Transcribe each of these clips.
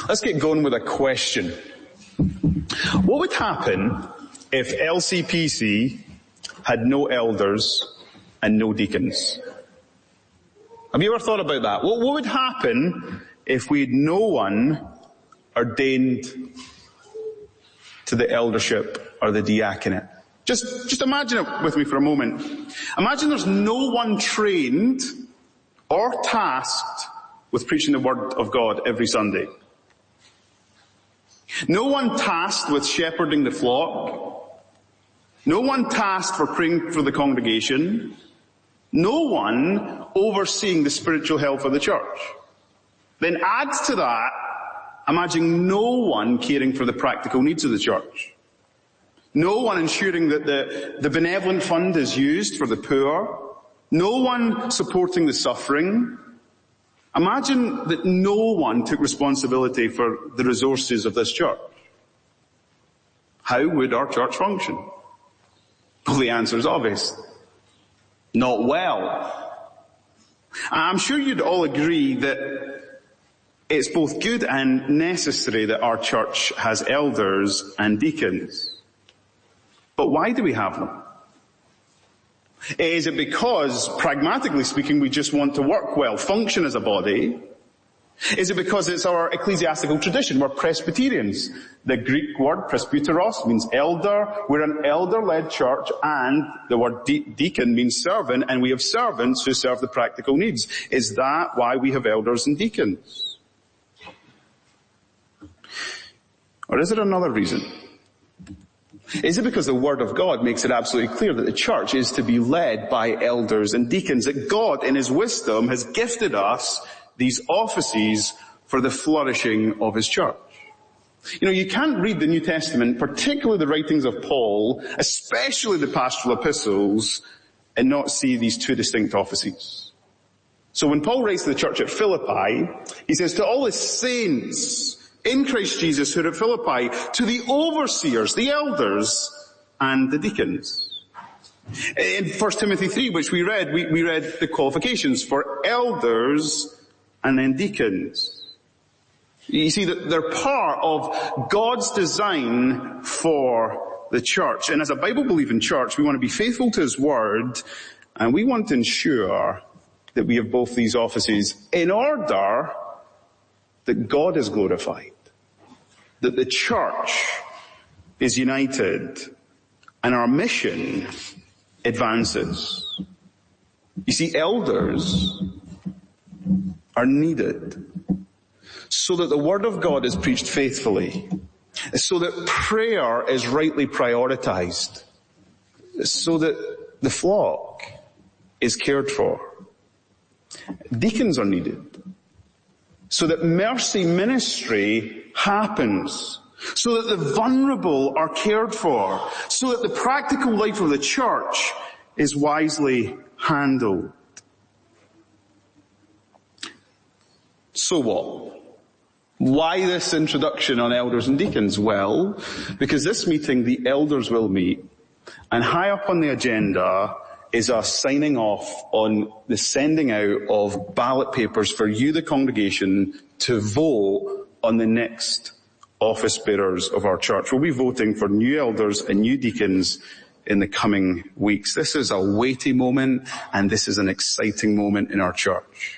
Let's get going with a question. What would happen if LCPC had no elders and no deacons? Have you ever thought about that? What would happen if we had no one ordained to the eldership or the diaconate? Just imagine it with me for a moment. Imagine there's no one trained or tasked with preaching the Word of God every Sunday. No one tasked with shepherding the flock. No one tasked for praying for the congregation. No one overseeing the spiritual health of the church. Then add to that, imagine no one caring for the practical needs of the church. No one ensuring that the benevolent fund is used for the poor. No one supporting the suffering. Imagine that no one took responsibility for the resources of this church. How would our church function? Well, the answer is obvious. Not well. I'm sure you'd all agree that it's both good and necessary that our church has elders and deacons. But why do we have them? Is it because, pragmatically speaking, we just want to work well, function as a body? Is it because it's our ecclesiastical tradition? We're Presbyterians. The Greek word presbyteros means elder. We're an elder-led church, and the word deacon means servant, and we have servants who serve the practical needs. Is that why we have elders and deacons? Or is there another reason? Is it because the Word of God makes it absolutely clear that the church is to be led by elders and deacons, that God in His wisdom has gifted us these offices for the flourishing of His church? You know, you can't read the New Testament, particularly the writings of Paul, especially the pastoral epistles, and not see these two distinct offices. So when Paul writes to the church at Philippi, he says, to all His saints in Christ Jesus who are at Philippi, to the overseers, the elders, and the deacons. In 1 Timothy 3, which we read the qualifications for elders and then deacons. You see that they're part of God's design for the church. And as a Bible-believing church, we want to be faithful to His Word, and we want to ensure that we have both these offices in order that God is glorified, that the church is united, and our mission advances. You see, elders are needed so that the Word of God is preached faithfully, so that prayer is rightly prioritized, so that the flock is cared for. Deacons are needed so that mercy ministry happens, so that the vulnerable are cared for, so that the practical life of the church is wisely handled. So what? Why this introduction on elders and deacons? Well, because this meeting the elders will meet, and high up on the agenda is us signing off on the sending out of ballot papers for you, the congregation, to vote on the next office bearers of our church. We'll be voting for new elders and new deacons in the coming weeks. This is a weighty moment, and this is an exciting moment in our church.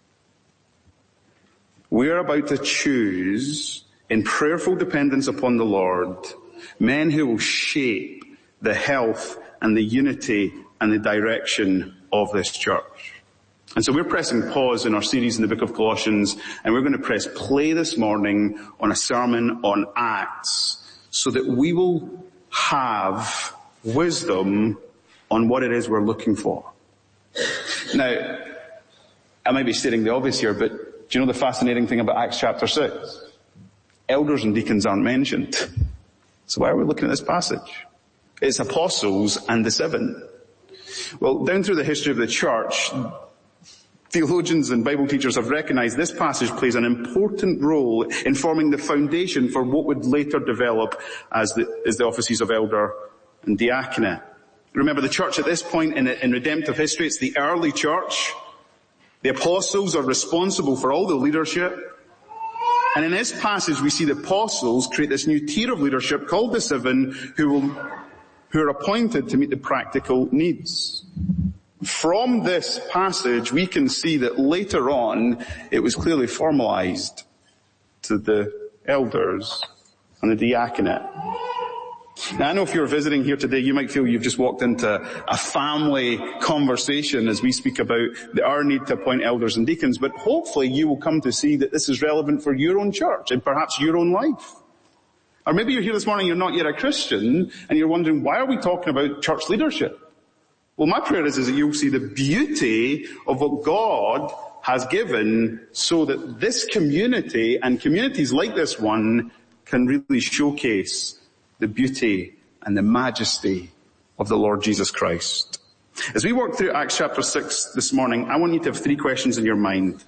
We are about to choose, in prayerful dependence upon the Lord, men who will shape the health and the unity and the direction of this church. And so we're pressing pause in our series in the book of Colossians, and we're going to press play this morning on a sermon on Acts, so that we will have wisdom on what it is we're looking for. Now, I might be stating the obvious here, but do you know the fascinating thing about Acts chapter 6? Elders and deacons aren't mentioned. So why are we looking at this passage? It's apostles and the 7. Well, down through the history of the church, theologians and Bible teachers have recognized this passage plays an important role in forming the foundation for what would later develop as the offices of elder and diaconate. Remember, the church at this point in redemptive history, it's the early church. The apostles are responsible for all the leadership. And in this passage we see the apostles create this new tier of leadership called the 7 who are appointed to meet the practical needs. From this passage we can see that later on it was clearly formalized to the elders and the diaconate. Now I know if you're visiting here today, you might feel you've just walked into a family conversation as we speak about our need to appoint elders and deacons, but hopefully you will come to see that this is relevant for your own church and perhaps your own life. Or maybe you're here this morning, you're not yet a Christian, and you're wondering, why are we talking about church leadership? Well, my prayer is that you'll see the beauty of what God has given so that this community and communities like this one can really showcase the beauty and the majesty of the Lord Jesus Christ. As we work through Acts chapter 6 this morning, I want you to have 3 questions in your mind.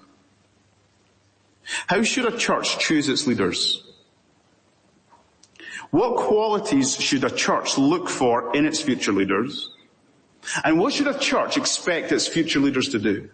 How should a church choose its leaders? What qualities should a church look for in its future leaders? And what should a church expect its future leaders to do?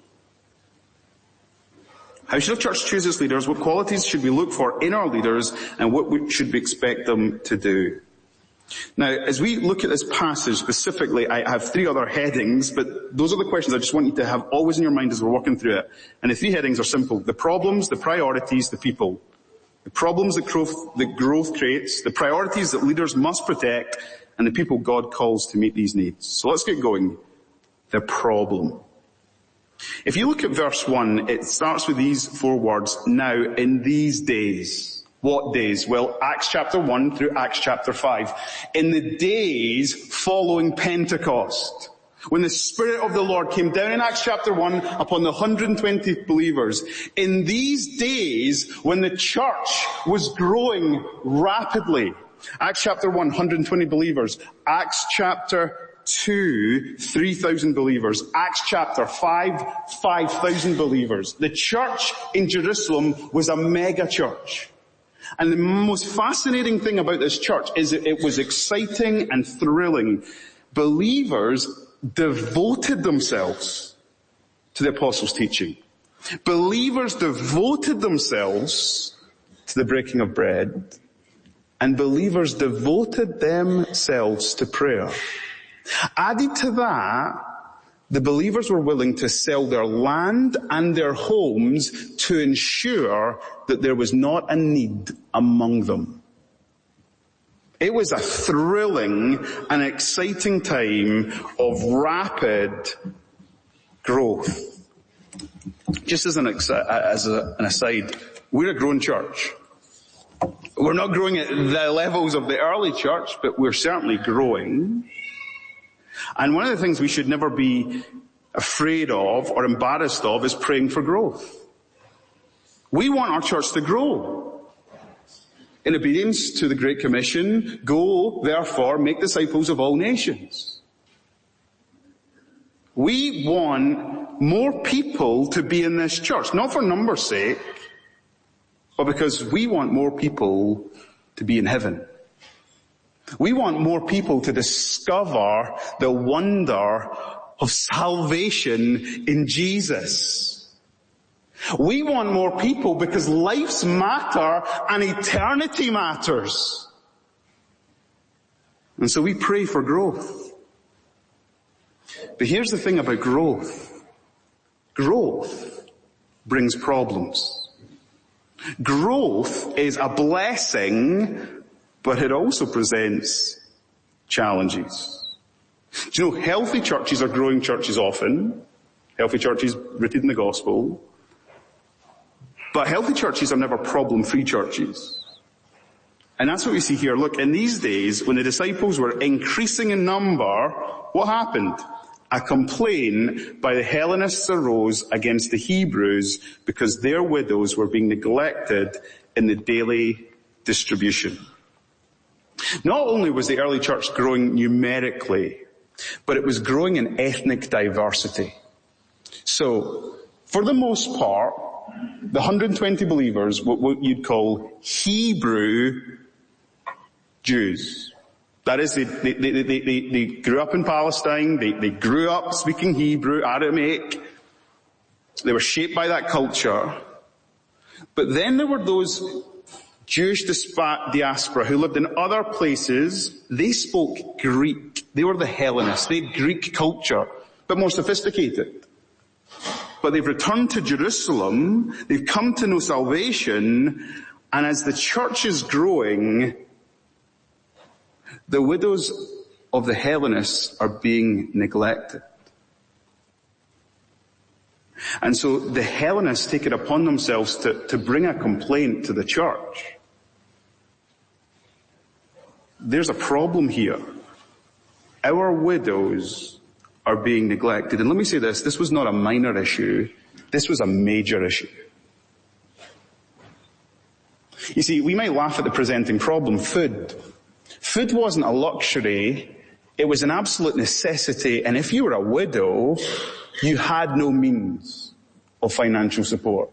How should a church choose its leaders? What qualities should we look for in our leaders? And what should we expect them to do? Now, as we look at this passage specifically, I have 3 other headings, but those are the questions I just want you to have always in your mind as we're working through it. And the 3 headings are simple. The problems, the priorities, the people. The problems that growth creates, the priorities that leaders must protect, and the people God calls to meet these needs. So let's get going. The problem. If you look at verse 1, it starts with these 4 words, now in these days. What days? Well, Acts chapter 1 through Acts chapter 5. In the days following Pentecost, when the Spirit of the Lord came down in Acts chapter 1 upon the 120 believers. In these days when the church was growing rapidly. Acts chapter 1, 120 believers. Acts chapter 2, 3,000 believers. Acts chapter 5, 5,000 believers. The church in Jerusalem was a mega church. And the most fascinating thing about this church is that it was exciting and thrilling. Believers devoted themselves to the apostles' teaching. Believers devoted themselves to the breaking of bread. And believers devoted themselves to prayer. Added to that, the believers were willing to sell their land and their homes to ensure that there was not a need among them. It was a thrilling and exciting time of rapid growth. Just as an aside, we're a growing church. We're not growing at the levels of the early church, but we're certainly growing. And one of the things we should never be afraid of or embarrassed of is praying for growth. We want our church to grow. In obedience to the Great Commission, go, therefore, make disciples of all nations. We want more people to be in this church, not for numbers' sake, but because we want more people to be in heaven. We want more people to discover the wonder of salvation in Jesus. We want more people because lives matter and eternity matters. And so we pray for growth. But here's the thing about growth. Growth brings problems. Growth is a blessing, but it also presents challenges. Do you know, healthy churches are growing churches often. Healthy churches rooted in the gospel. But healthy churches are never problem-free churches. And that's what we see here. Look, in these days, when the disciples were increasing in number, what happened? A complaint by the Hellenists arose against the Hebrews because their widows were being neglected in the daily distribution. Not only was the early church growing numerically, but it was growing in ethnic diversity. So, for the most part, the 120 believers were what you'd call Hebrew Jews. That is, they grew up in Palestine, they grew up speaking Hebrew, Aramaic. They were shaped by that culture. But then there were those Jewish diaspora who lived in other places. They spoke Greek. They were the Hellenists. They had Greek culture, but more sophisticated. But they've returned to Jerusalem. They've come to know salvation. And as the church is growing, the widows of the Hellenists are being neglected. And so the Hellenists take it upon themselves to bring a complaint to the church. There's a problem here. Our widows are being neglected. And let me say this was not a minor issue. This was a major issue. You see, we might laugh at the presenting problem, food. Food wasn't a luxury. It was an absolute necessity. And if you were a widow, you had no means of financial support.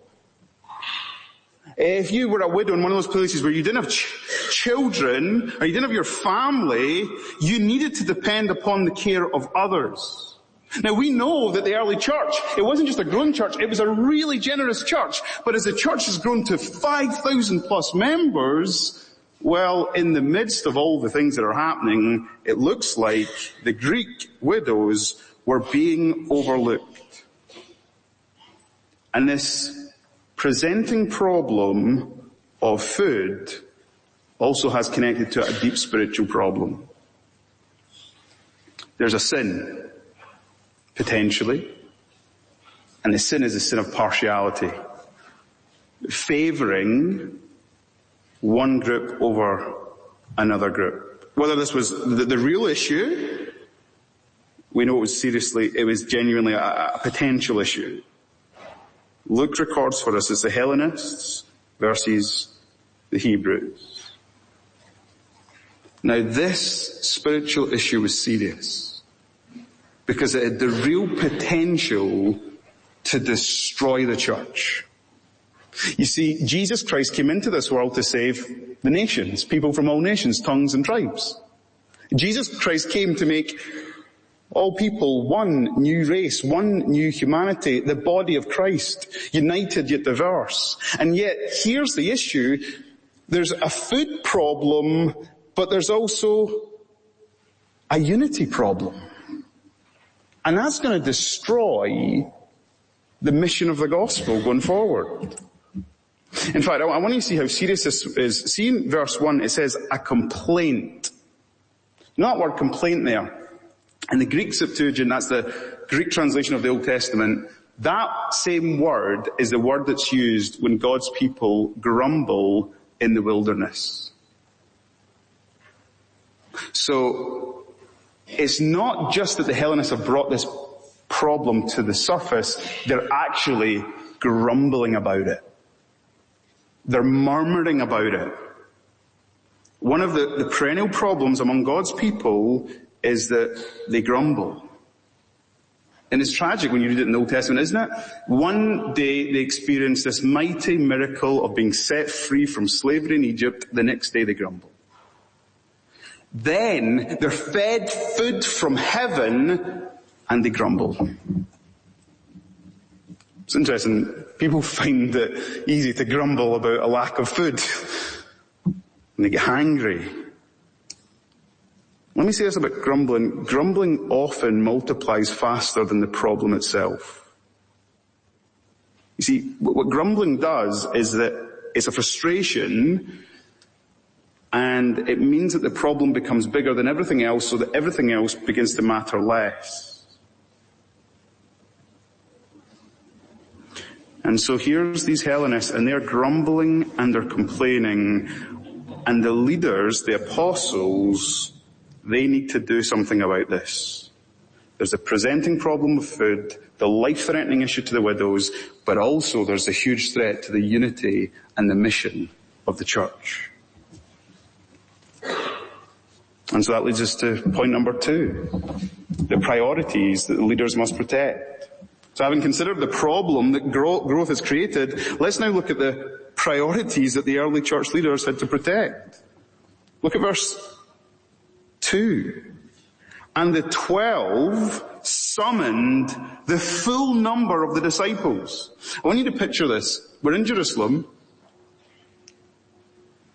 If you were a widow in one of those places where you didn't have children, or you didn't have your family, you needed to depend upon the care of others. Now we know that the early church, it wasn't just a growing church, it was a really generous church. But as the church has grown to 5,000 plus members, well, in the midst of all the things that are happening, it looks like the Greek widows were being overlooked. And this presenting problem of food also has connected to a deep spiritual problem. There's a sin, potentially, and the sin is a sin of partiality, favoring one group over another group. Whether this was the real issue, we know it was genuinely a potential issue. Luke records for us it's the Hellenists versus the Hebrews. Now this spiritual issue was serious because it had the real potential to destroy the church. You see, Jesus Christ came into this world to save the nations, people from all nations, tongues and tribes. Jesus Christ came to make all people one new race, one new humanity, the body of Christ, united yet diverse. And yet, here's the issue. There's a food problem, but there's also a unity problem. And that's going to destroy the mission of the gospel going forward. In fact, I want you to see how serious this is. See in verse 1, it says a complaint. You know that word complaint there? In the Greek Septuagint, that's the Greek translation of the Old Testament, that same word is the word that's used when God's people grumble in the wilderness. So, it's not just that the Hellenists have brought this problem to the surface, they're actually grumbling about it. They're murmuring about it. One of the perennial problems among God's people is that they grumble. And it's tragic when you read it in the Old Testament, isn't it? One day they experience this mighty miracle of being set free from slavery in Egypt. The next day they grumble. Then they're fed food from heaven and they grumble. It's interesting. People find it easy to grumble about a lack of food. And they get hangry. Let me say this about grumbling. Grumbling often multiplies faster than the problem itself. You see, what grumbling does is that it's a frustration, and it means that the problem becomes bigger than everything else, so that everything else begins to matter less. And so here's these Hellenists, and they're grumbling and they're complaining, and the leaders, the apostles, they need to do something about this. There's a presenting problem of food, the life-threatening issue to the widows, but also there's a huge threat to the unity and the mission of the church. And so that leads us to point number 2, the priorities that the leaders must protect. So having considered the problem that growth has created, let's now look at the priorities that the early church leaders had to protect. Look at verse 2. And the 12 summoned the full number of the disciples. I want you to picture this. We're in Jerusalem.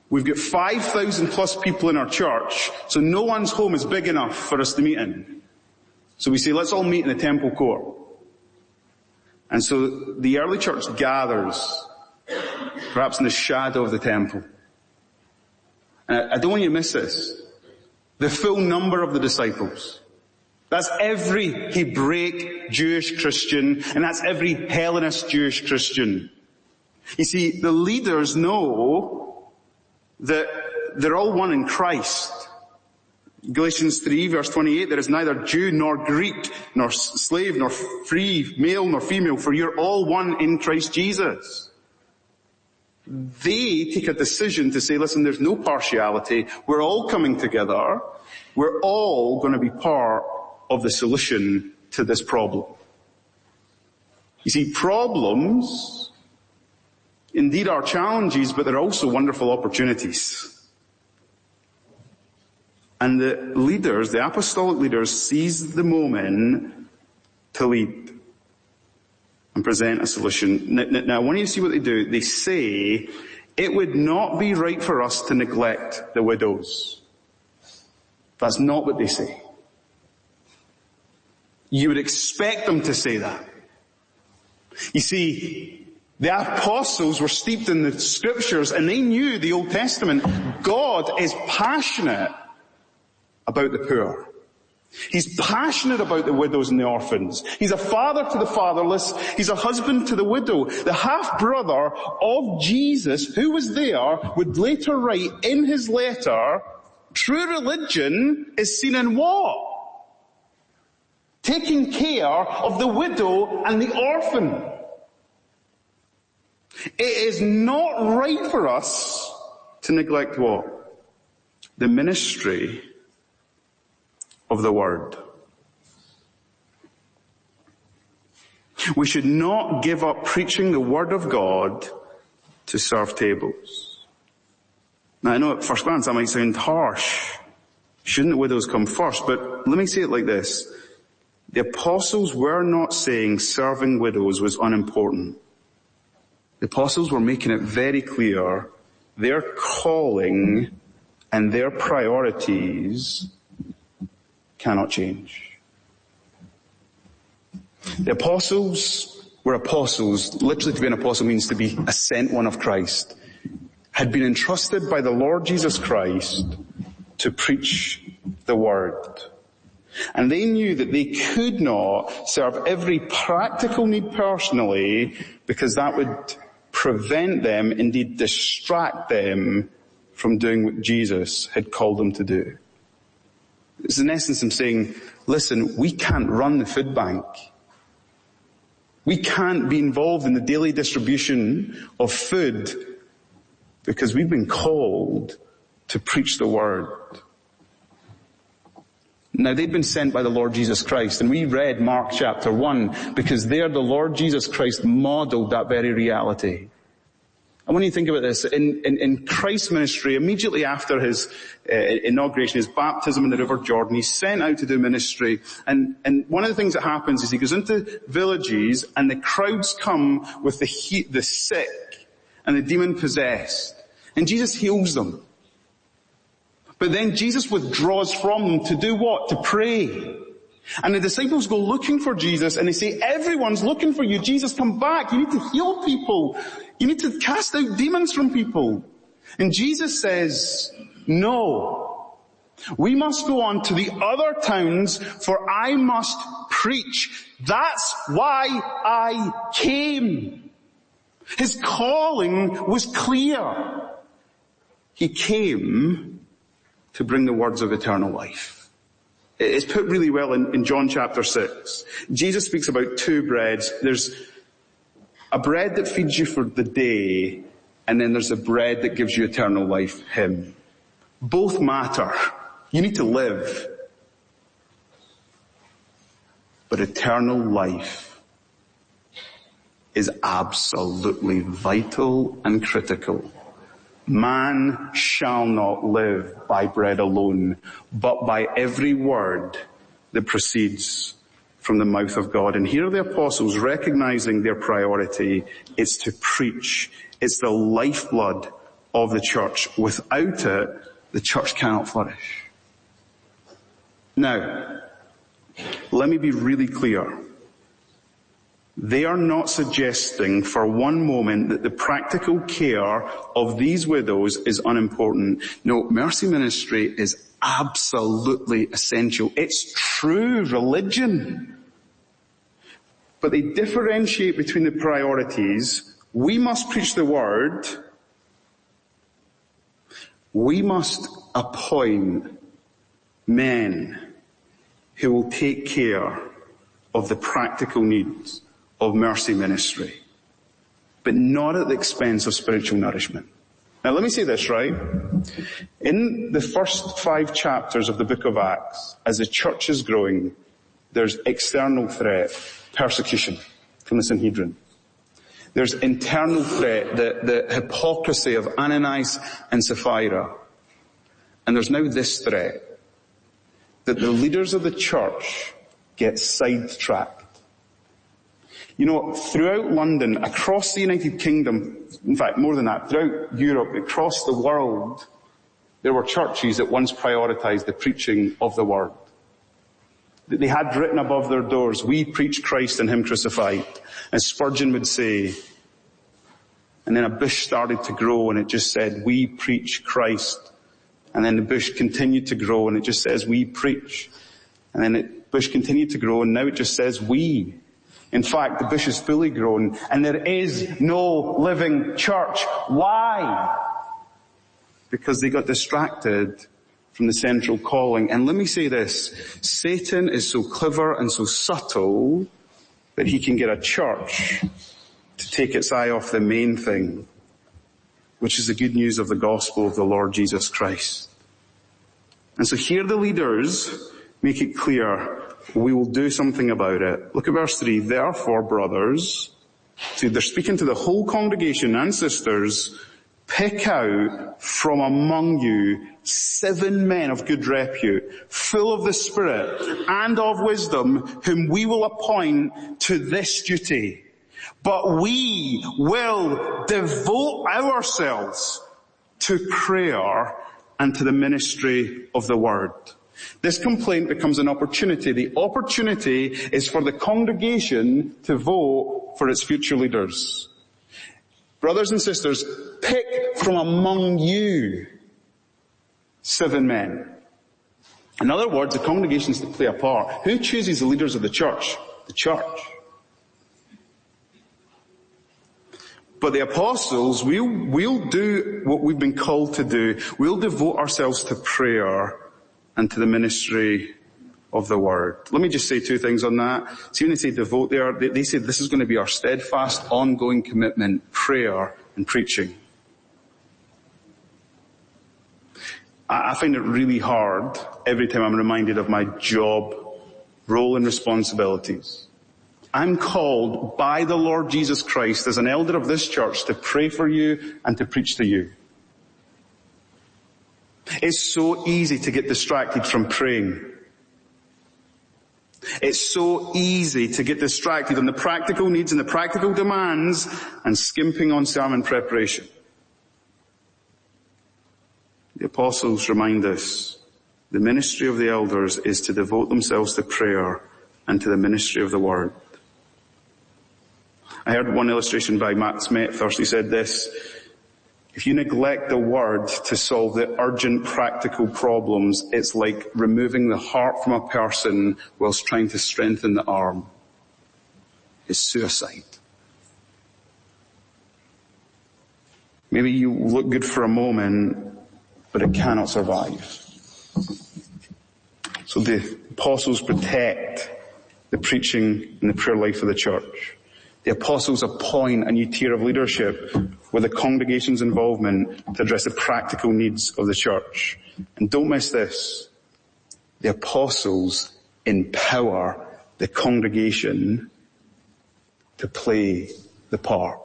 We've got 5,000 plus people in our church, so no one's home is big enough for us to meet in. So we say, let's all meet in the temple court. And so the early church gathers, perhaps in the shadow of the temple. And I don't want you to miss this. The full number of the disciples. That's every Hebraic Jewish Christian, and that's every Hellenist Jewish Christian. You see, the leaders know that they're all one in Christ. Galatians 3 verse 28, there is neither Jew nor Greek, nor slave, nor free, male nor female, for you're all one in Christ Jesus. They take a decision to say, listen, there's no partiality. We're all coming together. We're all going to be part of the solution to this problem. You see, problems indeed are challenges, but they're also wonderful opportunities. And the leaders, the apostolic leaders, seize the moment to lead and present a solution. Now, I want you to see what they do. They say, it would not be right for us to neglect the widows. That's not what they say. You would expect them to say that. You see, the apostles were steeped in the scriptures and they knew the Old Testament. God is passionate about the poor. He's passionate about the widows and the orphans. He's a father to the fatherless. He's a husband to the widow. The half-brother of Jesus, who was there, would later write in his letter, true religion is seen in what? Taking care of the widow and the orphan. It is not right for us to neglect what? The ministry of the word. We should not give up preaching the word of God to serve tables. Now I know at first glance that might sound harsh. Shouldn't the widows come first? But let me say it like this. The apostles were not saying serving widows was unimportant. The apostles were making it very clear their calling and their priorities cannot change. The apostles were apostles. Literally to be an apostle means to be a sent one of Christ. Had been entrusted by the Lord Jesus Christ to preach the word. And they knew that they could not serve every practical need personally because that would prevent them, indeed distract them from doing what Jesus had called them to do. It's in essence I'm saying, listen, we can't run the food bank. We can't be involved in the daily distribution of food because we've been called to preach the word. Now they've been sent by the Lord Jesus Christ, and we read Mark chapter 1 because there the Lord Jesus Christ modeled that very reality. I want you to think about this. In Christ's ministry, immediately after his inauguration, his baptism in the River Jordan, he's sent out to do ministry. And one of the things that happens is he goes into villages and the crowds come with the sick and the demon-possessed. And Jesus heals them. But then Jesus withdraws from them to do what? To pray. And the disciples go looking for Jesus and they say, everyone's looking for you. Jesus, come back. You need to heal people. You need to cast out demons from people. And Jesus says, no. We must go on to the other towns for I must preach. That's why I came. His calling was clear. He came to bring the words of eternal life. It's put really well in John chapter 6. Jesus speaks about two breads. There's a bread that feeds you for the day, and then there's a bread that gives you eternal life, him. Both matter. You need to live. But eternal life is absolutely vital and critical. Man shall not live by bread alone, but by every word that proceeds from the mouth of God. And here are the apostles recognizing their priority. It's to preach. It's the lifeblood of the church. Without it, the church cannot flourish. Now, let me be really clear. They are not suggesting for one moment that the practical care of these widows is unimportant. No, mercy ministry is absolutely essential. It's true religion. But they differentiate between the priorities. We must preach the word. We must appoint men who will take care of the practical needs of mercy ministry, but not at the expense of spiritual nourishment. Now let me say this, right? In the first 5 chapters of the book of Acts, as the church is growing, there's external threat, persecution from the Sanhedrin. There's internal threat, the hypocrisy of Ananias and Sapphira. And there's now this threat, that the leaders of the church get sidetracked. You know, throughout London, across the United Kingdom, in fact more than that, throughout Europe, across the world, there were churches that once prioritized the preaching of the word. They had written above their doors, "We preach Christ and Him crucified," as Spurgeon would say. And then a bush started to grow and it just said, "We preach Christ." And then the bush continued to grow and it just says, "We preach." And then the bush continued to grow and now it just says, "We." In fact, the bush is fully grown and there is no living church. Why? Because they got distracted from the central calling. And let me say this, Satan is so clever and so subtle that he can get a church to take its eye off the main thing, which is the good news of the gospel of the Lord Jesus Christ. And so here the leaders make it clear, we will do something about it. Look at verse 3. Therefore, brothers, so they're speaking to the whole congregation and sisters, pick out from among you 7 men of good repute, full of the Spirit and of wisdom, whom we will appoint to this duty. But we will devote ourselves to prayer and to the ministry of the word. This complaint becomes an opportunity. The opportunity is for the congregation to vote for its future leaders. Brothers and sisters, pick from among you 7 men. In other words, the congregation is to play a part. Who chooses the leaders of the church? The church. But the apostles, we'll do what we've been called to do. We'll devote ourselves to prayer and to the ministry of the word. Let me just say 2 things on that. See, when they say devote there, they say this is going to be our steadfast, ongoing commitment, prayer and preaching. I find it really hard every time I'm reminded of my job, role and responsibilities. I'm called by the Lord Jesus Christ as an elder of this church to pray for you and to preach to you. It's so easy to get distracted from praying. It's so easy to get distracted on the practical needs and the practical demands and skimping on sermon preparation. The apostles remind us the ministry of the elders is to devote themselves to prayer and to the ministry of the word. I heard one illustration by Matt Smethurst. He said this, if you neglect the word to solve the urgent practical problems, it's like removing the heart from a person whilst trying to strengthen the arm. It's suicide. Maybe you look good for a moment, but it cannot survive. So the apostles protect the preaching and the prayer life of the church. The apostles appoint a new tier of leadership with the congregation's involvement to address the practical needs of the church. And don't miss this. The apostles empower the congregation to play the part.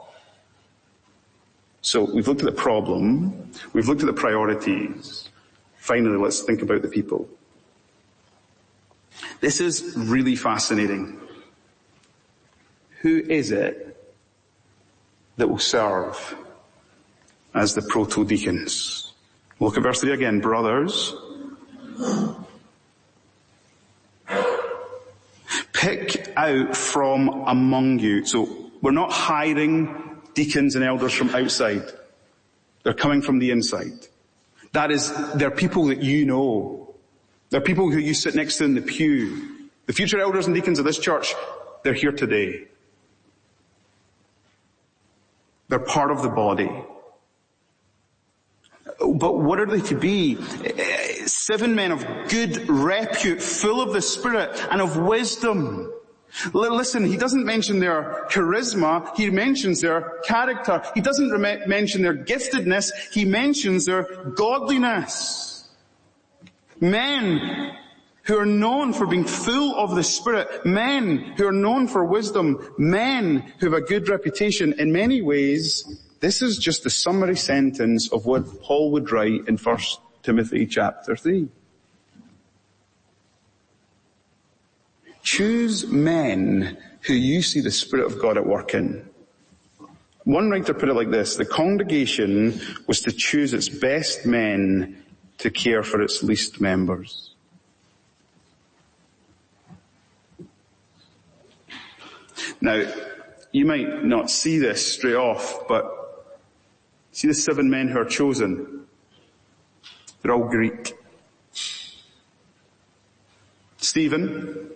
So we've looked at the problem. We've looked at the priorities. Finally, let's think about the people. This is really fascinating. Who is it that will serve as the proto-deacons. Look at verse 3 again. Brothers, pick out from among you. So we're not hiring deacons and elders from outside. They're coming from the inside. They're people that you know. They're people who you sit next to in the pew. The future elders and deacons of this church, they're here today. They're part of the body. But what are they to be? 7 men of good repute, full of the Spirit and of wisdom. Listen, he doesn't mention their charisma, he mentions their character. He doesn't mention their giftedness, he mentions their godliness. Men who are known for being full of the Spirit, men who are known for wisdom, men who have a good reputation. In many ways, this is just the summary sentence of what Paul would write in 1 Timothy chapter 3. Choose men who you see the Spirit of God at work in. One writer put it like this: the congregation was to choose its best men to care for its least members. Now, you might not see this straight off, but see the 7 men who are chosen? They're all Greek. Stephen,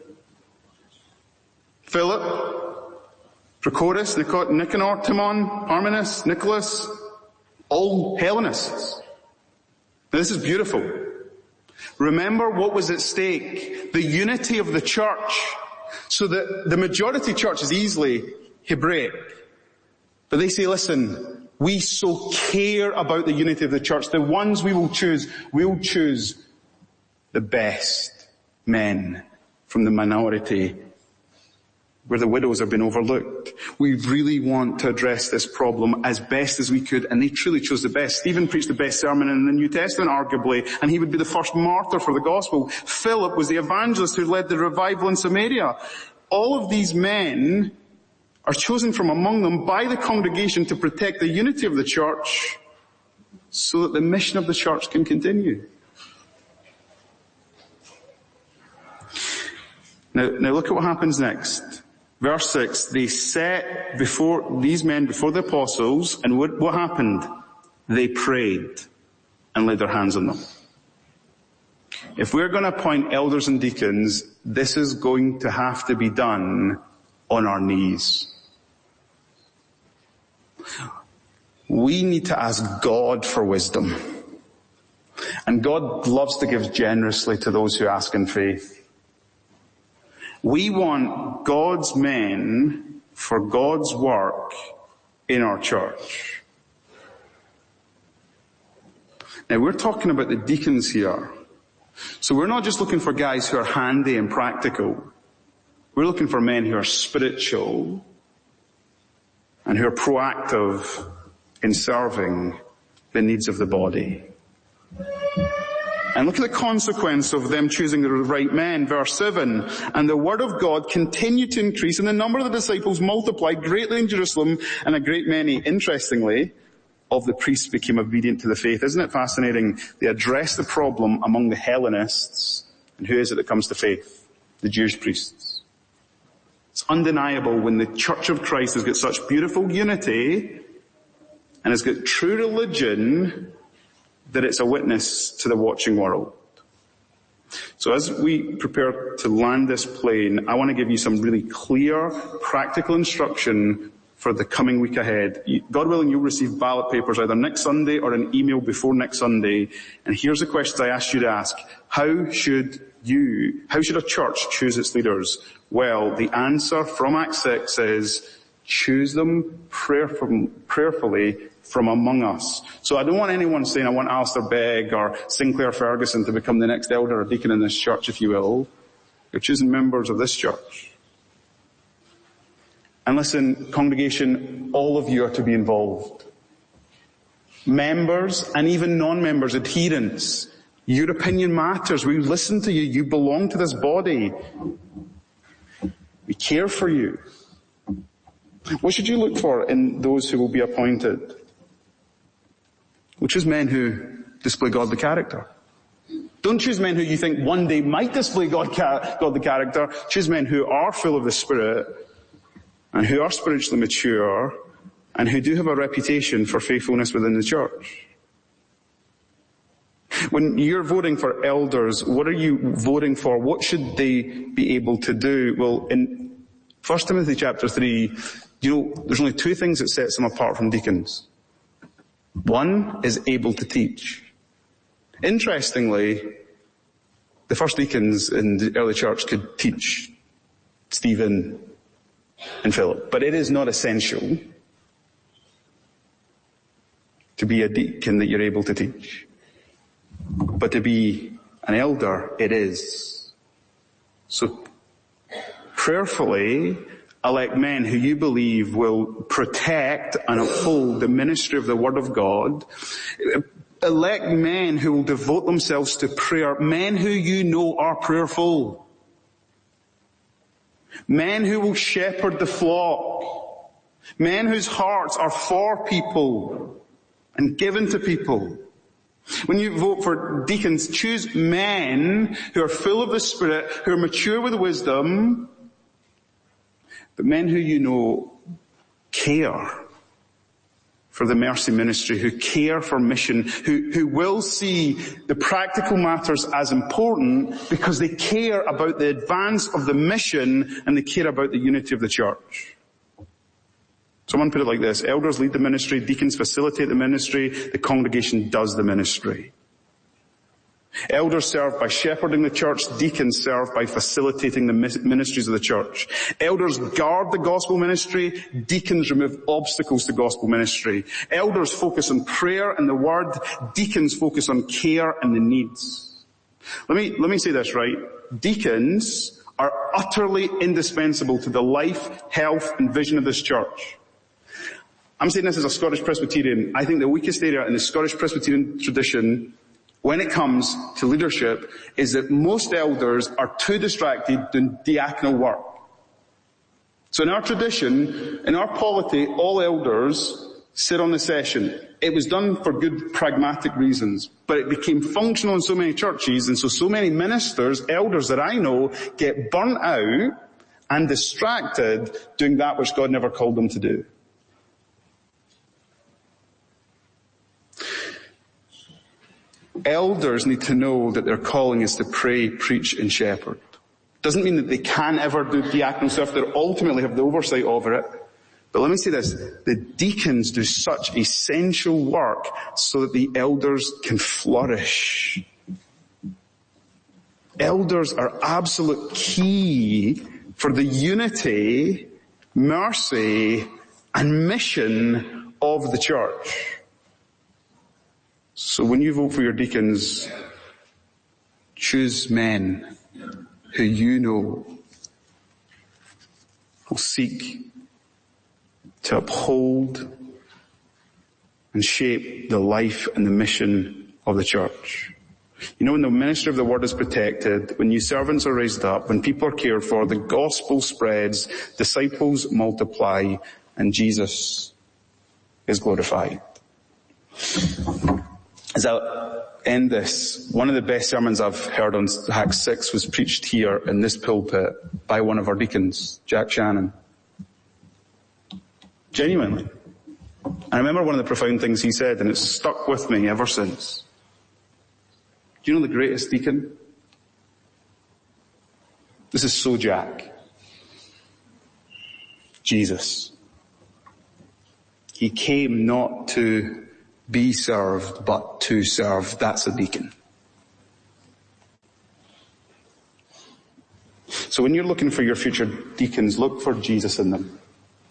Philip, Prochorus, Nicanor, Timon, Parmenas, Nicholas, all Hellenists. Now this is beautiful. Remember what was at stake: the unity of the church. So that the majority church is easily Hebraic. But they say, listen, we so care about the unity of the church. The ones we'll choose the best men from the minority where the widows have been overlooked. We really want to address this problem as best as we could, and they truly chose the best. Stephen preached the best sermon in the New Testament, arguably, and he would be the first martyr for the gospel. Philip was the evangelist who led the revival in Samaria. All of these men are chosen from among them by the congregation to protect the unity of the church so that the mission of the church can continue. Now look at what happens next. Verse 6, they set these men before the apostles, and what happened? They prayed and laid their hands on them. If we're going to appoint elders and deacons, this is going to have to be done on our knees. We need to ask God for wisdom. And God loves to give generously to those who ask in faith. We want God's men for God's work in our church. Now we're talking about the deacons here. So we're not just looking for guys who are handy and practical. We're looking for men who are spiritual and who are proactive in serving the needs of the body. And look at the consequence of them choosing the right men. Verse 7, and the word of God continued to increase, and the number of the disciples multiplied greatly in Jerusalem, and a great many, interestingly, of the priests became obedient to the faith. Isn't it fascinating? They address the problem among the Hellenists, and who is it that comes to faith? The Jewish priests. It's undeniable when the Church of Christ has got such beautiful unity, and has got true religion, that it's a witness to the watching world. So as we prepare to land this plane, I want to give you some really clear, practical instruction for the coming week ahead. God willing, you'll receive ballot papers either next Sunday or an email before next Sunday. And here's the questions I asked you to ask. How should a church choose its leaders? Well, the answer from Acts 6 says, choose them prayerfully from among us. So I don't want anyone saying, I want Alistair Begg or Sinclair Ferguson to become the next elder or deacon in this church, if you will. You're choosing members of this church. And listen, congregation, all of you are to be involved. Members and even non-members, adherents. Your opinion matters. We listen to you. You belong to this body. We care for you. What should you look for in those who will be appointed? We'll choose men who display godly character. Don't choose men who you think one day might display godly character. Choose men who are full of the Spirit and who are spiritually mature and who do have a reputation for faithfulness within the church. When you're voting for elders, what are you voting for? What should they be able to do? Well, in 1 Timothy chapter 3, there's only two things that sets them apart from deacons. One is able to teach. Interestingly, the first deacons in the early church could teach Stephen and Philip, but it is not essential to be a deacon that you're able to teach. But to be an elder, it is. So prayerfully elect men who you believe will protect and uphold the ministry of the Word of God. Elect men who will devote themselves to prayer, men who you know are prayerful. Men who will shepherd the flock. Men whose hearts are for people and given to people. When you vote for deacons, choose men who are full of the Spirit, who are mature with wisdom, but men who you know care for the mercy ministry, who care for mission, who will see the practical matters as important because they care about the advance of the mission and they care about the unity of the church. Someone put it like this: elders lead the ministry, deacons facilitate the ministry, the congregation does the ministry. Elders serve by shepherding the church, deacons serve by facilitating the ministries of the church. Elders guard the gospel ministry, deacons remove obstacles to gospel ministry. Elders focus on prayer and the word, deacons focus on care and the needs. Let me say this, right? Deacons are utterly indispensable to the life, health and vision of this church. I'm saying this as a Scottish Presbyterian. I think the weakest area in the Scottish Presbyterian tradition when it comes to leadership is that most elders are too distracted doing diaconal work. So in our tradition, in our polity, all elders sit on the session. It was done for good pragmatic reasons, but it became functional in so many churches, and so many ministers, elders that I know, get burnt out and distracted doing that which God never called them to do. Elders need to know that their calling is to pray, preach and shepherd. Doesn't mean that they can ever do diaconal stuff. They ultimately have the oversight over it. But let me say this, the deacons do such essential work so that the elders can flourish. Elders are absolute key for the unity, mercy and mission of the church. So when you vote for your deacons, choose men who you know will seek to uphold and shape the life and the mission of the church. You know, when the ministry of the word is protected, when new servants are raised up, when people are cared for, the gospel spreads, disciples multiply, and Jesus is glorified. As I end this, one of the best sermons I've heard on Acts 6 was preached here in this pulpit by one of our deacons, Jack Shannon. Genuinely. I remember one of the profound things he said, and it's stuck with me ever since. Do you know the greatest deacon? This is so Jack. Jesus. He came not to be served, but to serve. That's a deacon. So when you're looking for your future deacons, look for Jesus in them.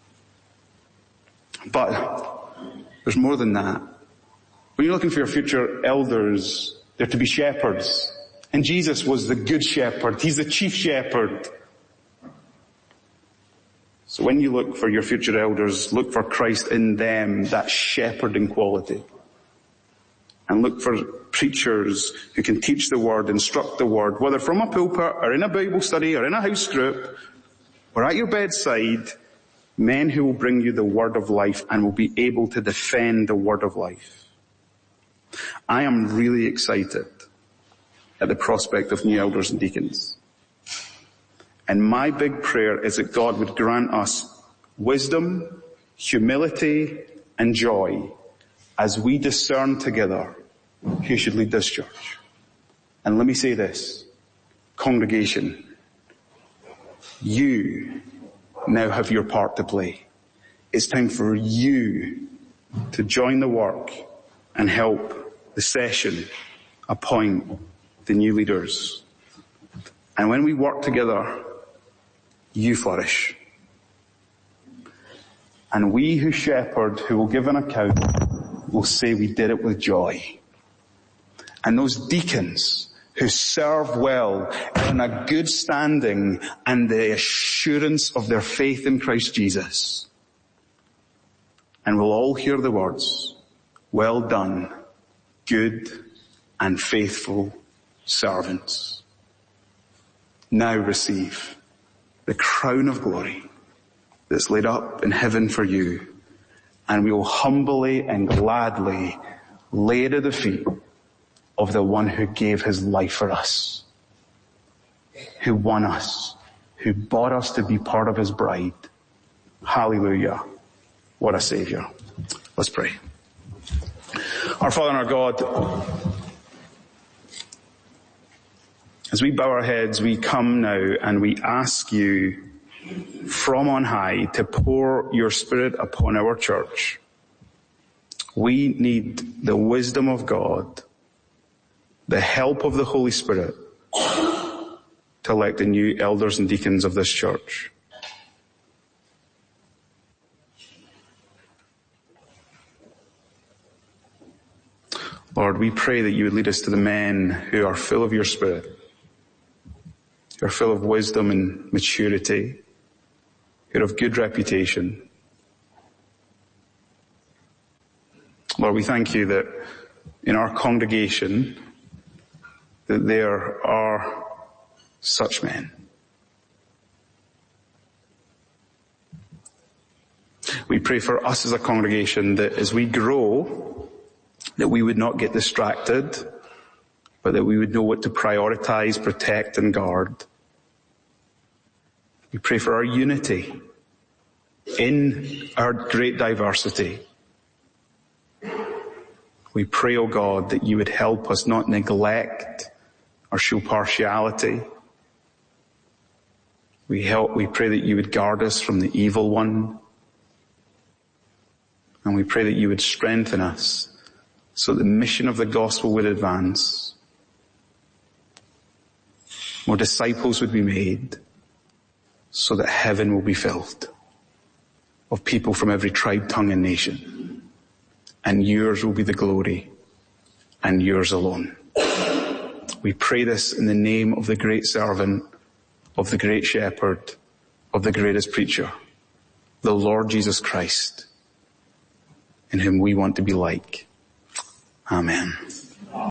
But there's more than that. When you're looking for your future elders, they're to be shepherds. And Jesus was the good shepherd. He's the chief shepherd. So when you look for your future elders, look for Christ in them, that shepherding quality. And look for preachers who can teach the word, instruct the word, whether from a pulpit or in a Bible study or in a house group or at your bedside, men who will bring you the word of life and will be able to defend the word of life. I am really excited at the prospect of new elders and deacons. And my big prayer is that God would grant us wisdom, humility, and joy as we discern together who should lead this church. And let me say this, congregation, you now have your part to play. It's time for you to join the work and help the session appoint the new leaders. And when we work together, you flourish. And we who shepherd, who will give an account, will say we did it with joy. And those deacons who serve well are in a good standing and the assurance of their faith in Christ Jesus. And we'll all hear the words, well done, good and faithful servants. Now receive the crown of glory that's laid up in heaven for you. And we will humbly and gladly lay it at the feet of the one who gave his life for us, who won us, who bought us to be part of his bride. Hallelujah. What a Savior. Let's pray. Our Father and our God, as we bow our heads, we come now and we ask you from on high to pour your Spirit upon our church. We need the wisdom of God, the help of the Holy Spirit to elect the new elders and deacons of this church. Lord, we pray that you would lead us to the men who are full of your Spirit, who are full of wisdom and maturity, who are of good reputation. Lord, we thank you that in our congregation that there are such men. We pray for us as a congregation that as we grow, that we would not get distracted, but that we would know what to prioritize, protect, and guard. We pray for our unity in our great diversity. We pray, O God, that you would help us not neglect or show partiality. We pray that you would guard us from the evil one. And we pray that you would strengthen us so that the mission of the gospel would advance. More disciples would be made so that heaven will be filled of people from every tribe, tongue, and nation. And yours will be the glory and yours alone. We pray this in the name of the great servant, of the great shepherd, of the greatest preacher, the Lord Jesus Christ, in whom we want to be like. Amen.